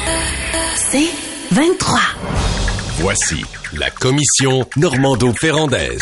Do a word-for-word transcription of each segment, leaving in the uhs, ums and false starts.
C'est vingt-trois. Voici la commission Normando-Ferrandaise.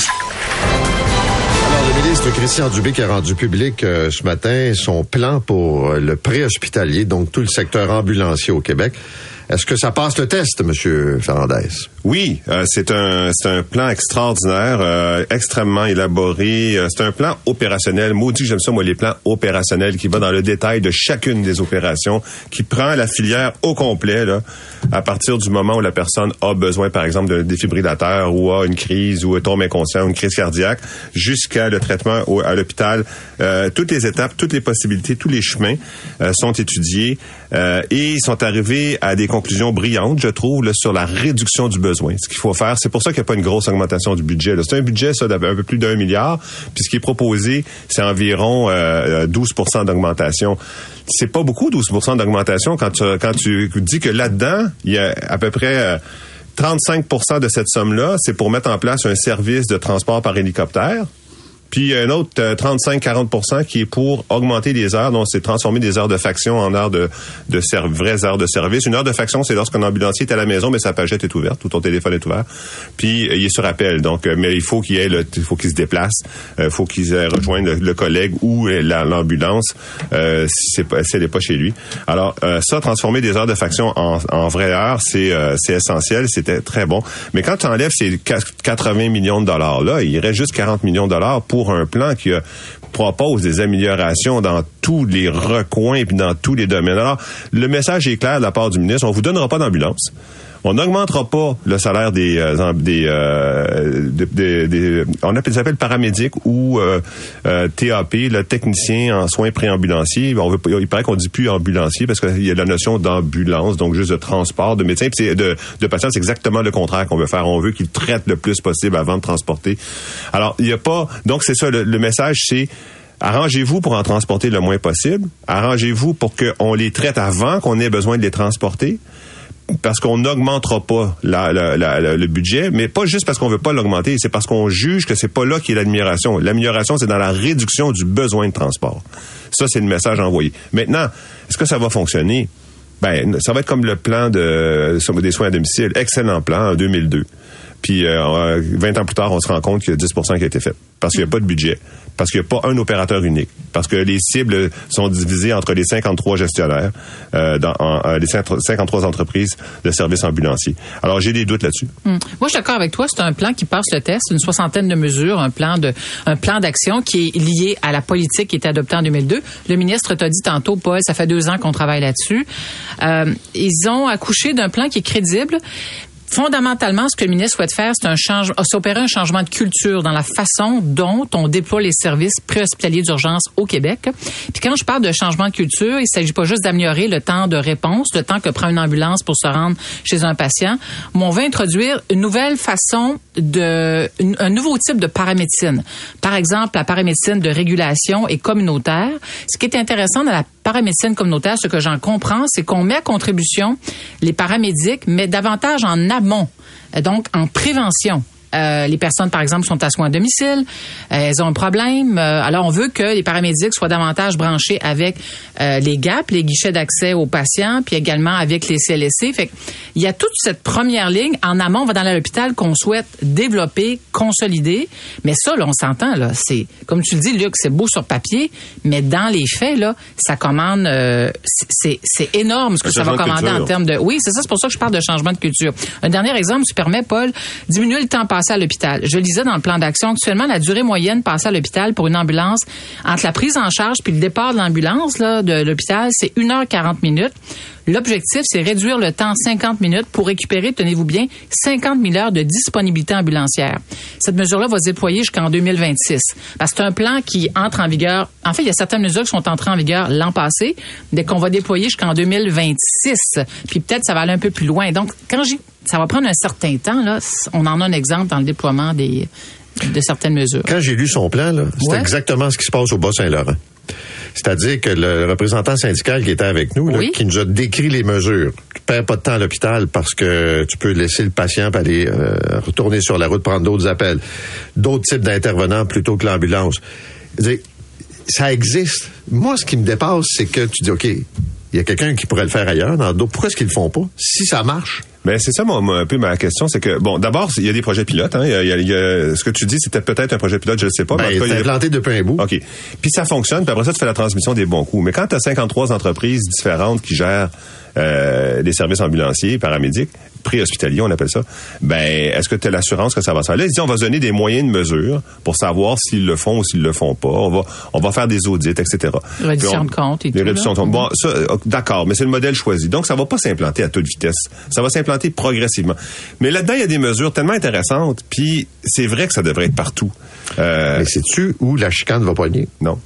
Alors, le ministre Christian Dubé qui a rendu public euh, ce matin son plan pour euh, le préhospitalier, donc tout le secteur ambulancier au Québec. Est-ce que ça passe le test, M. Ferrandaise? Oui, euh, c'est un c'est un plan extraordinaire, euh, extrêmement élaboré. Euh, c'est un plan opérationnel. Maudit, j'aime ça, moi, les plans opérationnels qui va dans le détail de chacune des opérations, qui prend la filière au complet, là, à partir du moment où la personne a besoin, par exemple, d'un défibrillateur ou a une crise ou tombe inconscient ou une crise cardiaque, jusqu'à le traitement au, à l'hôpital. Euh, toutes les étapes, toutes les possibilités, tous les chemins euh, sont étudiés euh, et ils sont arrivés à des conclusions brillantes, je trouve, là, sur la réduction du besoin. Ce qu'il faut faire, c'est pour ça qu'il n'y a pas une grosse augmentation du budget. Là. C'est un budget, ça, d'un peu plus d'un milliard, puis ce qui est proposé, c'est environ euh, douze pour cent d'augmentation. C'est pas beaucoup, douze pour cent d'augmentation, quand tu, quand tu dis que là-dedans, il y a à peu près euh, trente-cinq pour cent de cette somme-là, c'est pour mettre en place un service de transport par hélicoptère. Puis un autre euh, trente-cinq à quarante pour cent qui est pour augmenter les heures, donc c'est transformer des heures de faction en heures de, de ser- vraies heures de service. Une heure de faction, c'est lorsqu'un ambulancier est à la maison, mais sa pagette est ouverte, ou ton téléphone est ouvert. Puis euh, il est sur appel, donc euh, mais il faut qu'il ait le, il faut qu'il se déplace, il euh, faut qu'il euh, rejoigne le, le collègue ou la, l'ambulance euh, si c'est pas, si elle est pas chez lui. Alors euh, ça, transformer des heures de faction en, en vraies heures, c'est euh, c'est essentiel, c'était très bon. Mais quand tu enlèves ces quatre-vingts millions de dollars là, il reste juste quarante millions de dollars pour pour un plan qui euh, propose des améliorations dans tous les recoins et dans tous les domaines. Alors, le message est clair de la part du ministre. On vous donnera pas d'ambulance. On n'augmentera pas le salaire des euh, des, euh, des, des, des on appelle ça s'appelle paramédic ou euh, euh, T A P, le technicien en soins préambulanciers. On veut, il paraît qu'on dit plus ambulancier parce qu'il y a la notion d'ambulance, donc juste de transport de médecins, puis c'est de, de patients. C'est exactement le contraire qu'on veut faire. On veut qu'ils traitent le plus possible avant de transporter. Alors, il y a pas. Donc c'est ça. Le, le message, c'est arrangez-vous pour en transporter le moins possible. Arrangez-vous pour qu'on les traite avant qu'on ait besoin de les transporter. Parce qu'on n'augmentera pas la, la, la, la, le budget, mais pas juste parce qu'on veut pas l'augmenter, c'est parce qu'on juge que c'est pas là qu'il y a l'amélioration. L'amélioration, c'est dans la réduction du besoin de transport. Ça, c'est le message envoyé. Maintenant, est-ce que ça va fonctionner? Ben, ça va être comme le plan de, des soins à domicile. Excellent plan en deux mille deux. Puis euh, vingt ans plus tard, on se rend compte qu'il y a dix pour cent qui a été fait. Parce qu'il n'y a pas de budget. Parce qu'il n'y a pas un opérateur unique. Parce que les cibles sont divisées entre les cinquante-trois gestionnaires, euh, dans en, les cinquante-trois entreprises de services ambulanciers. Alors, j'ai des doutes là-dessus. Hum. Moi, je suis d'accord avec toi. C'est un plan qui passe le test, une soixantaine de mesures, un plan de, un plan d'action qui est lié à la politique qui a été adoptée en deux mille deux. Le ministre t'a dit tantôt, Paul, ça fait deux ans qu'on travaille là-dessus. Euh, ils ont accouché d'un plan qui est crédible. Fondamentalement, ce que le ministre souhaite faire, c'est un changement, s'opérer un changement de culture dans la façon dont on déploie les services préhospitaliers d'urgence au Québec. Puis quand je parle de changement de culture, il s'agit pas juste d'améliorer le temps de réponse, le temps que prend une ambulance pour se rendre chez un patient, mais on va introduire une nouvelle façon de, une, un nouveau type de paramédecine. Par exemple, la paramédecine de régulation et communautaire. Ce qui est intéressant dans la paramédecine communautaire, ce que j'en comprends, c'est qu'on met à contribution les paramédics, mais davantage en amont, donc en prévention. Euh, les personnes, par exemple, sont à soins à domicile, euh, elles ont un problème. Euh, alors, on veut que les paramédics soient davantage branchés avec euh, les G A P, les guichets d'accès aux patients, puis également avec les C L S C. Fait il y a toute cette première ligne en amont, on va dans l'hôpital qu'on souhaite développer, consolider. Mais ça, là, on s'entend, là, c'est, comme tu le dis, Luc, c'est beau sur papier, mais dans les faits, là, ça commande, euh, c'est, c'est énorme ce que ça va commander en termes de... Oui, c'est ça, c'est pour ça que je parle de changement de culture. Un dernier exemple, si tu permets, Paul, diminuer le temps passé à l'hôpital. Je lisais dans le plan d'action, actuellement, la durée moyenne passée à l'hôpital pour une ambulance, entre la prise en charge puis le départ de l'ambulance, là, de l'hôpital, c'est une heure quarante minutes. L'objectif, c'est réduire le temps à cinquante minutes pour récupérer, tenez-vous bien, cinquante mille heures de disponibilité ambulancière. Cette mesure-là va se déployer jusqu'en deux mille vingt-six. Parce que c'est un plan qui entre en vigueur. En fait, il y a certaines mesures qui sont entrées en vigueur l'an passé, dès qu'on va déployer jusqu'en deux mille vingt-six. Puis peut-être ça va aller un peu plus loin. Donc, quand j'ai, ça va prendre un certain temps, là, on en a un exemple dans le déploiement des, de certaines mesures. Quand j'ai lu son plan, là, c'est ouais. exactement ce qui se passe au Bas-Saint-Laurent. C'est-à-dire que le représentant syndical qui était avec nous, là, oui. qui nous a décrit les mesures. Tu perds pas de temps à l'hôpital parce que tu peux laisser le patient aller euh, retourner sur la route, prendre d'autres appels, d'autres types d'intervenants plutôt que l'ambulance. C'est, ça existe. Moi, ce qui me dépasse, c'est que tu dis, OK, Il y a quelqu'un qui pourrait le faire ailleurs, dans d'autres. Pourquoi est-ce qu'ils le font pas? Si ça marche. Ben c'est ça, moi, un peu ma question, c'est que bon, d'abord, il y a des projets pilotes. Hein, il y a, il y a, il y a ce que tu dis, c'était peut-être un projet pilote, je ne sais pas. Ben, mais en tout cas, c'est implanté depuis un bout. Ok. Puis ça fonctionne. Puis après ça, tu fais la transmission des bons coups. Mais quand tu as cinquante-trois entreprises différentes qui gèrent euh, des services ambulanciers, paramédics, pré-hospitaliers, on appelle ça. Ben, est-ce que tu as l'assurance que ça va se faire? Là, ils disent, on va se donner des moyens de mesure pour savoir s'ils le font ou s'ils le font pas. On va, on va faire des audits, et cetera. Réduction de compte et tout. Réduction de compte. Bon, ça, d'accord, mais c'est le modèle choisi. Donc, ça va pas s'implanter à toute vitesse. Ça va s'implanter progressivement. Mais là-dedans, il y a des mesures tellement intéressantes, puis c'est vrai que ça devrait être partout. Euh, mais sais-tu où la chicane va poigner? Non.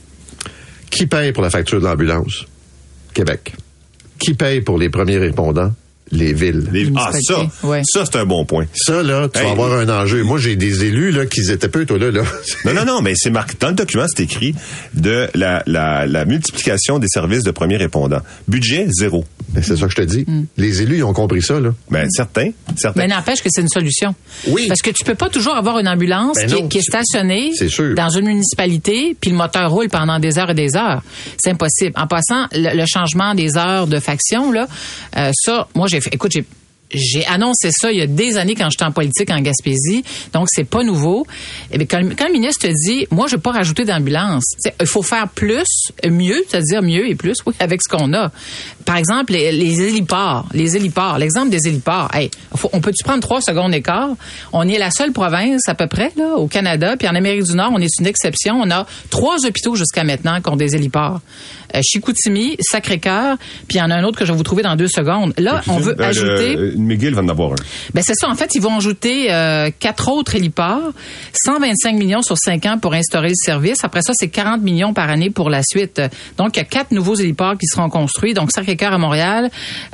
Qui paye pour la facture de l'ambulance? Québec. Qui paye pour les premiers répondants? Les villes. Les... Ah, ça, ouais. ça, c'est un bon point. Ça, là, tu hey, vas avoir un enjeu. Moi, j'ai des élus, là, qui étaient peu, toi, là, là. Non, non, non, mais c'est marqué, dans le document, c'est écrit de la, la, la multiplication des services de premiers répondants. Budget, zéro. Ben, c'est ça que je te dis. Mm. Les élus, ils ont compris ça, là. Ben, certains, certains. Mais n'empêche que c'est une solution. Oui. Parce que tu peux pas toujours avoir une ambulance ben qui, non, est, qui est stationnée c'est sûr. Dans une municipalité, puis le moteur roule pendant des heures et des heures. C'est impossible. En passant, le, le changement des heures de faction, là, euh, ça, moi, j'ai fait, écoute, j'ai J'ai annoncé ça il y a des années quand j'étais en politique en Gaspésie, donc c'est pas nouveau. Et bien, quand, quand le ministre dit, moi, je vais pas rajouter d'ambulance, il faut faire plus, mieux, c'est-à-dire mieux et plus, oui, avec ce qu'on a. Par exemple, les, les héliports, les héliports, l'exemple des héliports, hey, faut, on peut-tu prendre trois secondes et quart? On est la seule province, à peu près, là, au Canada, puis en Amérique du Nord, on est une exception. On a trois hôpitaux jusqu'à maintenant qui ont des héliports. Euh, Chicoutimi, Sacré-Cœur, puis il y en a un autre que je vais vous trouver dans deux secondes. Là, on veut euh, ajouter... Le, McGill va en avoir un. Ben c'est ça. En fait, ils vont ajouter euh, quatre autres héliports, cent vingt-cinq millions sur cinq ans pour instaurer le service. Après ça, c'est quarante millions par année pour la suite. Donc, il y a quatre nouveaux héliports qui seront construits. Donc, Sacré-Cœur à Montréal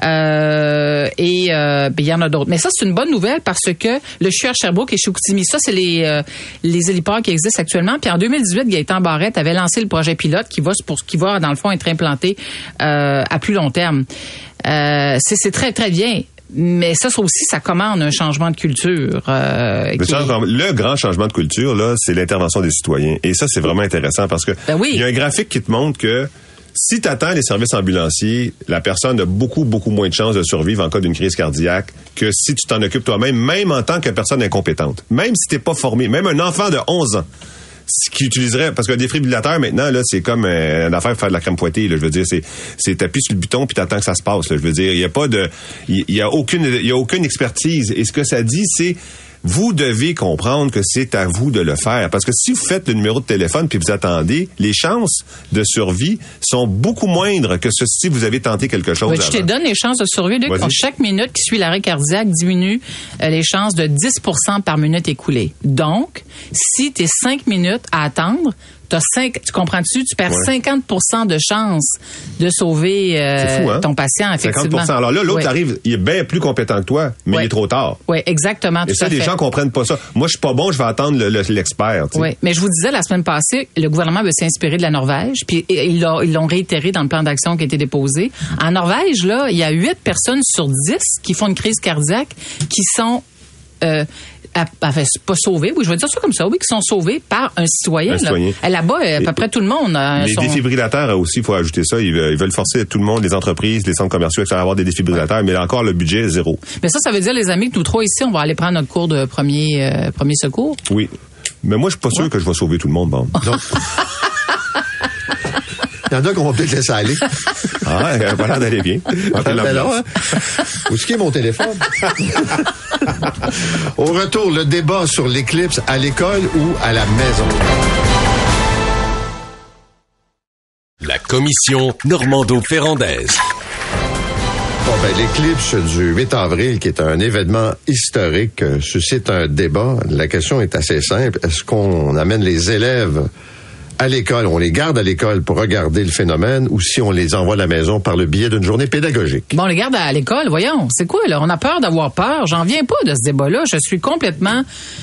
euh, et euh, ben, il y en a d'autres. Mais ça, c'est une bonne nouvelle parce que le C H U R Sherbrooke et Chicoutimi, ça, c'est les euh, les héliports qui existent actuellement. Puis en deux mille dix-huit, Gaëtan Barrette avait lancé le projet pilote qui va pour qui va dans le fond être implanté euh, à plus long terme. Euh, c'est, c'est très très bien. Mais ça, ça aussi, ça commande un changement de culture. Euh, qui... Le grand changement de culture, là, c'est l'intervention des citoyens. Et ça, c'est vraiment intéressant parce que ben oui. Il y a un graphique qui te montre que si tu attends les services ambulanciers, la personne a beaucoup, beaucoup moins de chances de survivre en cas d'une crise cardiaque que si tu t'en occupes toi-même, même en tant que personne incompétente. Même si t'es pas formé, même un enfant de onze ans. Qui utiliserait, parce qu'un défibrillateur maintenant là, c'est comme euh, une affaire pour faire de la crème fouettée. Là, je veux dire, c'est c'est t'appuies sur le bouton puis t'attends que ça se passe. Là, je veux dire, il y a pas de, il y, y a aucune, il y a aucune expertise. Et ce que ça dit, c'est vous devez comprendre que c'est à vous de le faire. Parce que si vous faites le numéro de téléphone puis vous attendez, les chances de survie sont beaucoup moindres que ce, si vous avez tenté quelque chose. Oui, je te donne les chances de survie, Luc. Chaque minute qui suit l'arrêt cardiaque diminue euh, les chances de dix pour cent par minute écoulée. Donc, si tu es cinq minutes à attendre, t'as cinq, tu comprends-tu? Tu perds ouais. cinquante pour cent de chances de sauver euh, fou, hein? ton patient, effectivement. cinquante pour cent. Alors là, l'autre oui. arrive, il est bien plus compétent que toi, mais oui. il est trop tard. Oui, exactement. Et tout ça, à les fait. gens comprennent pas ça. Moi, je suis pas bon, je vais attendre le, le, l'expert. Oui, mais je vous disais la semaine passée, le gouvernement veut s'inspirer de la Norvège, puis ils l'ont, ils l'ont réitéré dans le plan d'action qui a été déposé. En Norvège, là, il y a huit personnes sur dix qui font une crise cardiaque qui sont... Euh, À, à, pas sauvés, oui, je vais dire ça comme ça, oui, qui sont sauvés par un citoyen. Un là. citoyen. Là-bas, à peu près tout le monde. Euh, les sont... défibrillateurs aussi, il faut ajouter ça. Ils veulent, ils veulent forcer tout le monde, les entreprises, les centres commerciaux, à avoir des défibrillateurs, ouais. mais là encore, le budget est zéro. Mais ça, ça veut dire, les amis, que nous trois ici, on va aller prendre notre cours de premier, euh, premier secours. Oui. Mais moi, je suis pas sûr ouais. que je vais sauver tout le monde, bon. Donc... Il y en a qu'on va peut-être laisser aller. Ah, il a pas l'air d'aller bien. Ben là, hein? Où est-ce qu'il est mon téléphone? Au retour, le débat sur l'éclipse à l'école ou à la maison. La commission Normando-Ferrandaise. Bon, ben, l'éclipse du huit avril, qui est un événement historique, suscite un débat. La question est assez simple. Est-ce qu'on amène les élèves à l'école, on les garde à l'école pour regarder le phénomène, ou si on les envoie à la maison par le biais d'une journée pédagogique? Bon, on les garde à l'école, voyons. C'est quoi, là? On a peur d'avoir peur. J'en viens pas de ce débat-là. Je suis complètement...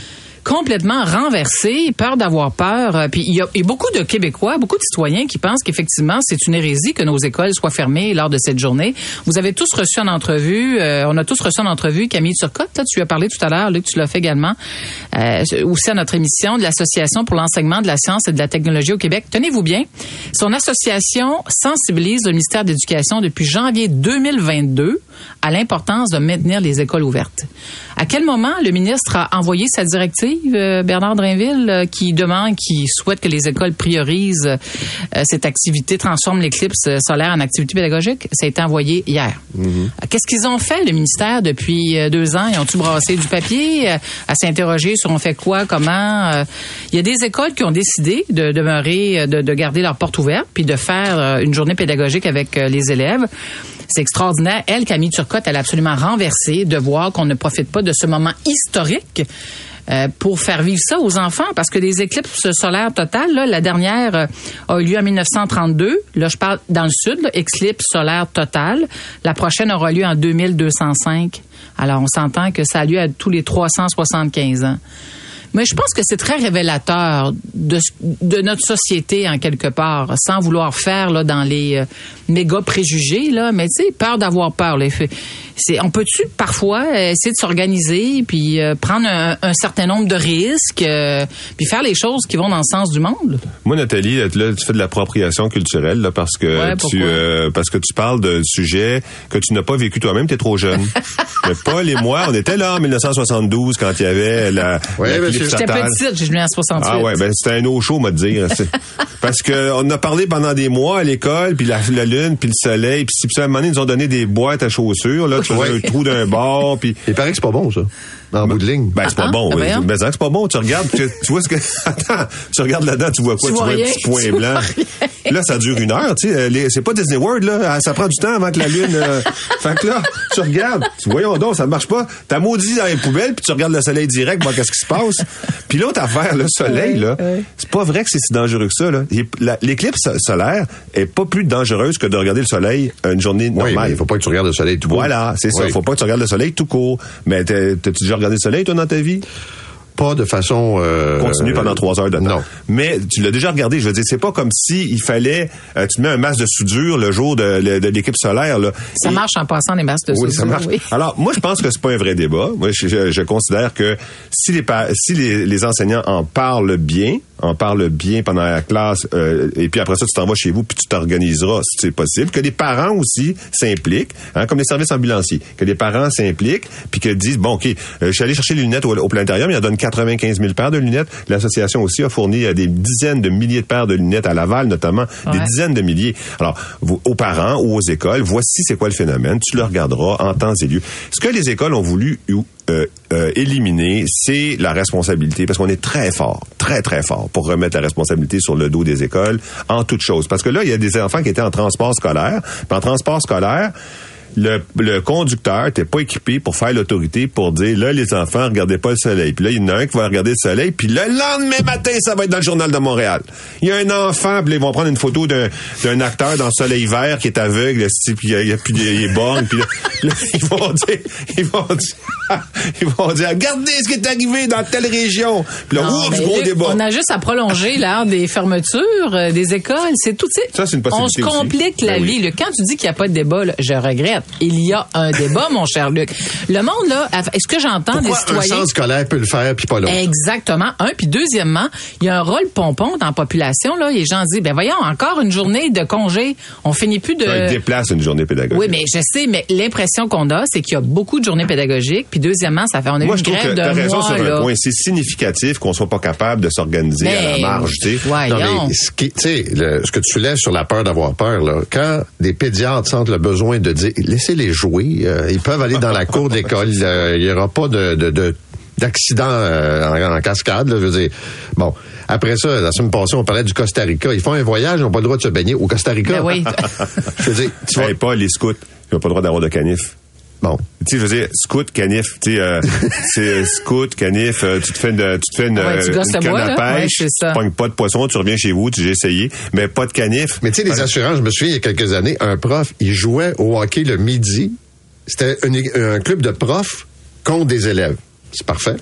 complètement renversé, peur d'avoir peur. Puis il y a, il y a beaucoup de Québécois, beaucoup de citoyens qui pensent qu'effectivement, c'est une hérésie que nos écoles soient fermées lors de cette journée. Vous avez tous reçu en entrevue, euh, on a tous reçu en entrevue Camille Turcotte, toi, tu lui as parlé tout à l'heure, Luc, tu l'as fait également, euh, aussi à notre émission de l'Association pour l'enseignement de la science et de la technologie au Québec. Tenez-vous bien, son association sensibilise le ministère de l'Éducation depuis janvier deux mille vingt-deux à l'importance de maintenir les écoles ouvertes. À quel moment le ministre a envoyé sa directive, euh, Bernard Drinville, euh, qui demande, qui souhaite que les écoles priorisent euh, cette activité, transforment l'éclipse solaire en activité pédagogique? Ça a été envoyé hier. Mm-hmm. Qu'est-ce qu'ils ont fait, le ministère, depuis euh, deux ans? Ils ont-tu brassé du papier euh, à s'interroger sur on fait quoi, comment? Euh, il y a des écoles qui ont décidé de demeurer, de, de garder leurs portes ouvertes puis de faire euh, une journée pédagogique avec euh, les élèves. C'est extraordinaire. Elle, Camille Turcotte, elle a absolument renversé de voir qu'on ne profite pas de ce moment historique euh, pour faire vivre ça aux enfants, parce que les éclipses solaires totales, là, la dernière euh, a eu lieu en dix-neuf cent trente-deux. Là, je parle dans le sud, là, éclipse solaire totale. La prochaine aura lieu en deux mille deux cent cinq. Alors, on s'entend que ça a lieu à tous les trois cent soixante-quinze ans. Mais je pense que c'est très révélateur de, de notre société, en quelque part, sans vouloir faire là dans les euh, méga préjugés, là, mais tu sais, peur d'avoir peur. Là. C'est, on peut-tu parfois essayer de s'organiser puis euh, prendre un, un certain nombre de risques euh, puis faire les choses qui vont dans le sens du monde? Moi, Nathalie, là, tu fais de l'appropriation culturelle là, parce que ouais, tu euh, parce que tu parles de sujets que tu n'as pas vécu toi-même, t'es trop jeune. Mais Paul et moi, on était là en dix-neuf cent soixante-douze quand il y avait la, ouais, la J'étais petite, j'ai venu en soixante-huit. Ah ouais, ben c'était un eau chaud, on va te dire. Parce que on a parlé pendant des mois à l'école, puis la, la lune, puis le soleil, puis si à un moment donné, ils nous ont donné des boîtes à chaussures, là, tu faisais ouais. un trou d'un bord, puis... Il paraît que c'est pas bon, ça. En bout de ligne. Ben, c'est pas ah, bon, ah, oui. ben, Ben, c'est pas bon. Tu regardes, tu, tu vois ce que, attends, tu regardes là-dedans, tu vois quoi? Tu, tu vois, vois rien, un petit point tu blanc. Là, ça dure une heure, tu sais. Les, c'est pas Disney World, là. Ça prend du temps avant que la lune, euh, fait que là, tu regardes. Voyons donc, ça marche pas. T'as maudit dans les poubelles, puis tu regardes le soleil direct, voir qu'est-ce qui se passe. Puis l'autre affaire, le soleil, là, ouais. c'est pas vrai que c'est si dangereux que ça, là. La, l'éclipse solaire est pas plus dangereuse que de regarder le soleil une journée normale. Oui, il faut pas que tu regardes le soleil tout court. Voilà, c'est oui. ça. Faut pas que tu regardes le soleil tout court. Mais t'as-tu déjà regardé le soleil, toi, dans ta vie? Pas de façon... Euh, Continue pendant trois heures de temps. Non. Mais tu l'as déjà regardé. Je veux dire, c'est pas comme si il fallait... Euh, tu mets un masque de soudure le jour de, de, de l'équipe solaire. Là. Ça Et, marche en passant des masques de oui, soudure. Ça marche. Oui. Alors, moi, je pense que c'est pas un vrai débat. Moi, je, je, je considère que si les si les, les enseignants en parlent bien, en parlent bien pendant la classe, euh, et puis après ça, tu t'en vas chez vous, puis tu t'organiseras si c'est possible. Que les parents aussi s'impliquent, hein, comme les services ambulanciers. Que les parents s'impliquent, puis qu'ils disent, bon, OK, euh, je suis allé chercher les lunettes au, au planétarium, il en donne quatre-vingt-quinze mille paires de lunettes. L'association aussi a fourni des dizaines de milliers de paires de lunettes à Laval, notamment, ouais. des dizaines de milliers. Alors, vous, aux parents ou aux écoles, voici c'est quoi le phénomène. Tu le regarderas en temps et lieu. Ce que les écoles ont voulu euh, euh, éliminer, c'est la responsabilité, parce qu'on est très fort, très, très fort pour remettre la responsabilité sur le dos des écoles en toute chose. Parce que là, il y a des enfants qui étaient en transport scolaire. Puis en transport scolaire, Le, le conducteur n'était pas équipé pour faire l'autorité pour dire, là, les enfants, regardez pas le soleil. Puis là, il y en a un qui va regarder le soleil, puis le lendemain matin, ça va être dans le Journal de Montréal. Il y a un enfant, puis là, ils vont prendre une photo d'un, d'un acteur dans le soleil vert qui est aveugle, puis il y a plus des bornes, puis là, là, ils vont dire, ils vont dire, ils vont dire, regardez ce qui est arrivé dans telle région. Puis là, non, ouf, gros là, débat. On a juste à prolonger l'heure des fermetures euh, des écoles. C'est tout, tu sais. Ça, c'est une possibilité. On se complique aussi. la ben vie. oui. Là. Quand tu dis qu'il n'y a pas de débat, là, je regrette. Il y a un débat, mon cher Luc. Le monde, là, est-ce que j'entends Pourquoi des citoyens... un centre scolaire peut le faire puis pas l'autre? Exactement. Un. Puis deuxièmement, il y a un rôle pompon dans la population. Là. Les gens disent, ben voyons, encore une journée de congé. On finit plus de... Ça déplace une journée pédagogique. Oui, mais je sais, mais l'impression qu'on a, c'est qu'il y a beaucoup de journées pédagogiques. Puis deuxièmement, ça fait... On a Moi, eu je une trouve grève que d'un t'as raison mois, sur là. un point. C'est significatif qu'on soit pas capable de s'organiser mais, à la marge, tu sais. Voyons. Non, mais ce qui, tu sais, le, ce que tu soulèves sur la peur d'avoir peur, là, quand des pédiatres sentent le besoin de dire, laissez-les jouer, euh, ils peuvent aller dans la cour de l'école, euh, il y aura pas de, de, de d'accident euh, en, en cascade, là, je veux dire. Bon, après ça, la semaine passée, on parlait du Costa Rica. Ils font un voyage, ils n'ont pas le droit de se baigner au Costa Rica. Ben oui. Je veux dire, tu hey, vas... pas les scouts, ils n'ont pas le droit d'avoir de canif. Bon. Tu sais, je veux dire, scout, canif, tu sais, euh, c'est scout, canif, euh, tu te fais une, tu te fais une, ouais, tu une canne bois, à là. pêche, Ouais, tu pognes pas de poisson, tu reviens chez vous, tu j'ai essayé, mais pas de canif. Mais tu sais, les assurances, je me souviens, il y a quelques années, un prof, il jouait au hockey le midi. C'était un, un club de profs contre des élèves. C'est parfait.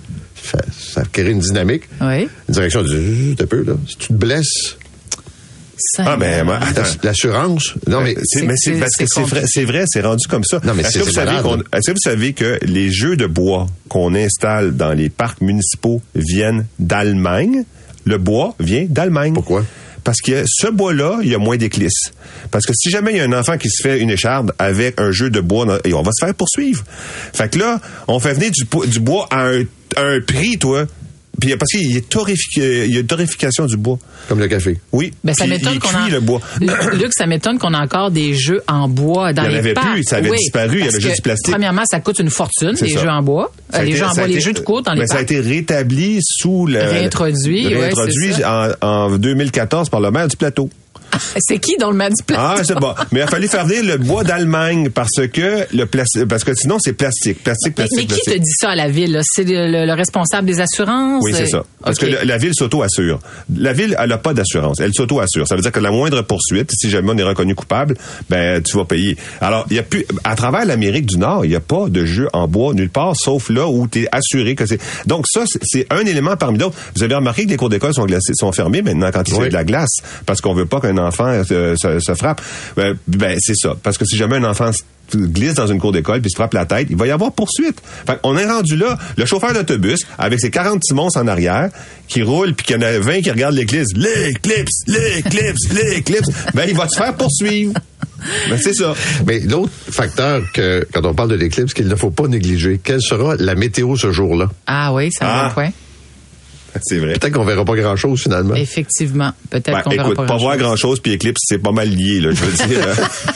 ça, ça crée une dynamique. Oui. Une direction dit, t'as peu, là. Si tu te blesses, Ça, Ah, ben, ben, attends. l'assurance. Non, mais. C'est, c'est- mais c'est, c'est- parce que c'est c'est vrai, c'est vrai, c'est rendu comme ça. Non, mais est-ce c'est- que vous c'est savez malade. qu'on, est-ce que vous savez que les jeux de bois qu'on installe dans les parcs municipaux viennent d'Allemagne? Le bois vient d'Allemagne. Pourquoi? Parce que ce bois-là, il y a moins d'éclisses. Parce que si jamais il y a un enfant qui se fait une écharde avec un jeu de bois, dans- et on va se faire poursuivre. Fait que là, on fait venir du, po- du bois à un, à un prix, toi. Puis parce qu'il y a torréfic- il y a une torréfication du bois. Comme le café. Oui. Ben, ça Puis m'étonne il est qu'on cuit, a... le bois. Luc, ça m'étonne qu'on a encore des jeux en bois dans Il y en les avait parcs. plus, ça avait Oui, disparu, il y parce avait juste que, du plastique. Premièrement, ça coûte une fortune, C'est les ça. jeux en bois. Ça a Euh, les été- jeux en ça a bois, les été- jeux de courte dans les mais ça a parcs. été rétabli sous le... Réintroduit, ouais, réintroduit c'est en, en deux mille quatorze par le maire du Plateau. C'est qui dans le mat du plateau? Ah, c'est bon. Mais il a fallu faire venir le bois d'Allemagne parce que le plastique, parce que sinon c'est plastique, plastique, Mais, plastique, mais qui plastique. te dit ça à la ville? là? C'est le, le- le responsable des assurances? Oui, c'est ça. Parce OK. que la, la ville s'auto-assure. La ville, elle n'a pas d'assurance. Elle s'auto-assure. Ça veut dire que la moindre poursuite, si jamais on est reconnu coupable, ben, tu vas payer. Alors, il y a plus, à travers l'Amérique du Nord, il n'y a pas de jeu en bois nulle part, sauf là où tu es assuré que c'est. Donc, ça, c'est- c'est un élément parmi d'autres. Vous avez remarqué que les cours d'école sont glacés, sont fermés maintenant quand il y a Oui. de la glace, parce qu'on veut pas qu'un enfant euh, se, se frappe. Ben, ben, c'est ça. Parce que si jamais un enfant glisse dans une cour d'école puis se frappe la tête, il va y avoir poursuite. Fait on est rendu là, le chauffeur d'autobus avec ses quarante petits monstres en arrière qui roulent puis qu'il y en a vingt qui regardent l'éclipse, l'éclipse, l'éclipse, l'éclipse, ben il va te faire poursuivre. Ben c'est ça. Mais l'autre facteur que, quand on parle de l'éclipse, qu'il ne faut pas négliger, quelle sera la météo ce jour-là? Ah oui, c'est un Ah. bon point. C'est vrai. Peut-être qu'on verra pas grand-chose, finalement. Effectivement. Peut-être Ben, qu'on verra écoute, pas pas grand-chose. voir grand-chose puis éclipse, c'est pas mal lié là, je veux dire.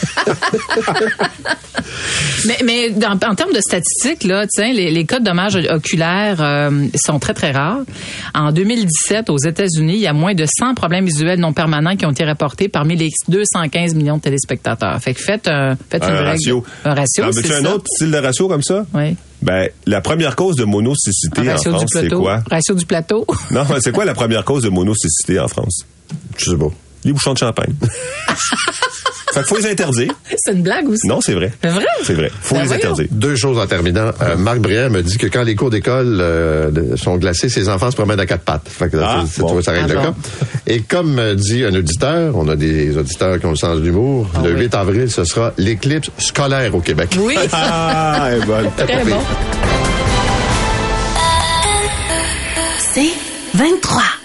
Mais, mais dans- en termes de statistiques, là, tiens, les, les cas de dommages oculaires euh, sont très, très rares. En deux mille dix-sept, aux États-Unis, il y a moins de cent problèmes visuels non permanents qui ont été rapportés parmi les deux cent quinze millions de téléspectateurs. Fait que faites, un, faites une un règle- ratio. Un ratio, Ah, c'est veux-tu un ça. autre style de ratio comme ça? Oui. Ben, la première cause de monocécité Un en ratio du France, c'est plateau. quoi? Ratio du plateau. Non, c'est quoi la première cause de monocécité en France? Je sais pas. Les bouchons de champagne. Fait qu'il faut les interdire. C'est une blague aussi. Non, c'est vrai. C'est vrai? C'est vrai. Faut Ben les voyons. interdire. Deux choses en terminant. Euh, Marc Brière me dit que quand les cours d'école euh, sont glacés, ses enfants se promènent à quatre pattes. Fait que là, Ah, c'est- c'est- bon. tu vois, ça règle Ah, le bon. cas. Et comme euh, dit un auditeur, on a des auditeurs qui ont le sens de l'humour, Ah le oui. huit avril, ce sera l'éclipse scolaire au Québec. Oui. Ah, elle est bonne. Très bon. C'est vingt-trois.